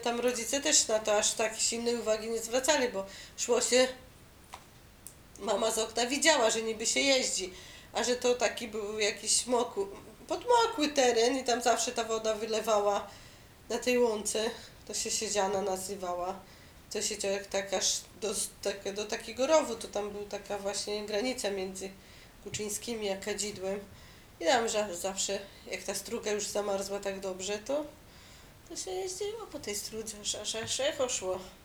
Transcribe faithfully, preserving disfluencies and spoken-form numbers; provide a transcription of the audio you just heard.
Tam rodzice też na to aż tak silnej uwagi nie zwracali, bo szło się, mama z okna widziała, że niby się jeździ, a że to taki był jakiś mokły, podmokły teren i tam zawsze ta woda wylewała na tej łące, to się Siedziana nazywała. To się jak tak aż do, tak, do takiego rowu, to tam była taka właśnie granica między Kuczyńskimi a Kadzidłem. I tam że zawsze, jak ta struga już zamarzła tak dobrze, to, to się jeździło po tej strudze, aż, aż, aż echo szło.